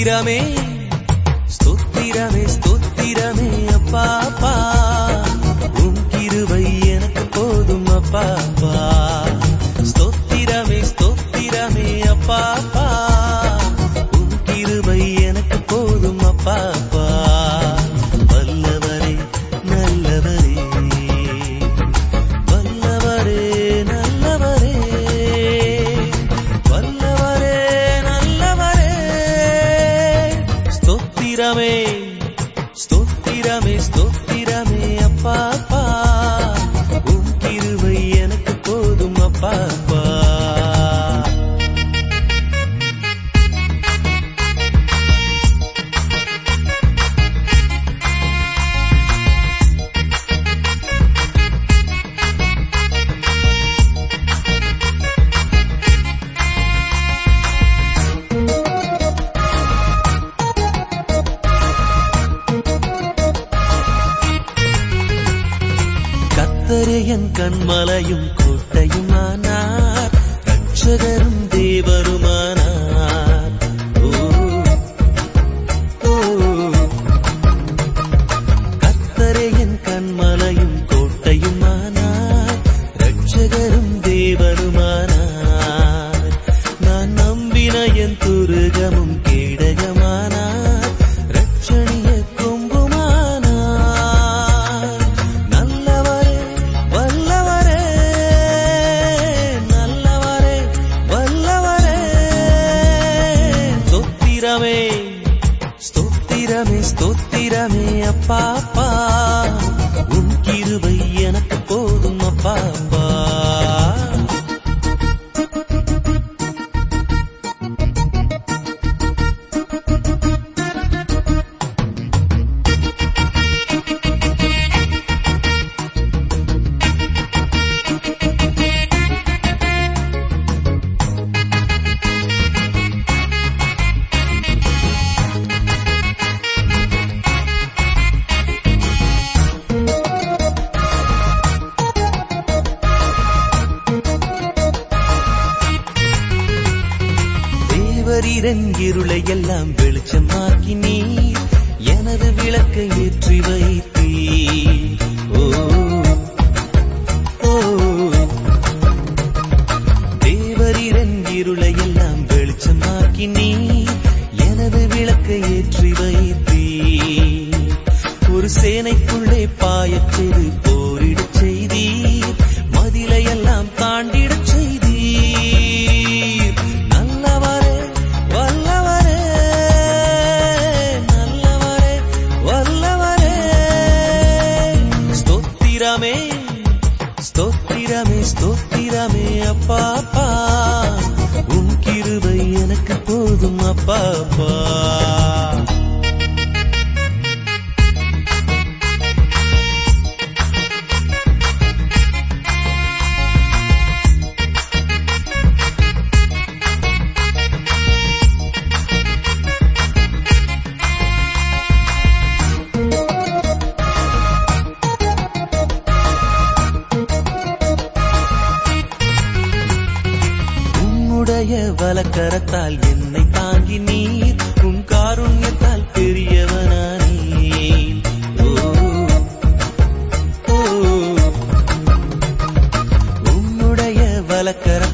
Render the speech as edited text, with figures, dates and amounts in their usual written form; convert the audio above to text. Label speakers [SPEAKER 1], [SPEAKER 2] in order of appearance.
[SPEAKER 1] ஸ்தோத்திரமே ஸ்தோத்திரமே ஸ்தோத்திரமே அப்பா அப்பா உம் கிருபை எனக்கு போதும் அப்பா அப்பா ஸ்தோத்திரமே ஸ்தோத்திரமே அப்பா அப்பா உம் கிருபை எனக்கு போதும் அப்பா அப்பா வல்லவரே நல்லவரே வல்லவரே நல்லவரே வல்லவரே நல்லவரே ஸ்தோத்திரமே ஸ்தோத்திரமே ஸ்தோத்திரமே அப்பா அப்பா உம் கிருபை எனக்கு போதும் அப்பா அப்பா கர்த்தரே என் கண்மலையும் கோட்டையுமானார் ரட்சகரும் தேவருமானார் கர்த்தரே என் கண்மலையும் கோட்டையுமானார் ரட்சகரும் தேவருமானார் நான் நம்பின என் துருகமும் கேடகமானார் ரட்சணிய கொம்புமானார் நல்லவரே வல்லவரே நல்லவரே வல்லவரே ஸ்தோத்திரமே ஸ்தோத்திரமே ஸ்தோத்திரமே அப்பா அப்பா உம் கிருபை எனக்கு போதும் அப்பா அப்பா இருளை எல்லாம் வெளிச்சமாக்கி நீர் எனது விளக்கை ஏற்றி வைத்தீர் தேவரின் இருளை எல்லாம் வெளிச்சமாக்கி நீர் எனது விளக்கை ஏற்றி வைத்தீர் ஒரு சேனைக்குள்ளே பாயச் செய்து போரிடச் செய்தீர் மதிலை எல்லாம் தாண்டிடச் செய்தீர் நல்லவரே வல்லவரே நல்லவரே வல்லவரே ஸ்தோத்திரமே ஸ்தோத்திரமே ஸ்தோத்திரமே அப்பா அப்பா உம் கிருபை எனக்கு போதும் அப்பா அப்பா வலக்கரத்தால் என்னை தாங்கி நீர் உம் காருண்யத்தால் பெரியவனானீர் உம்முடைய வலக்கர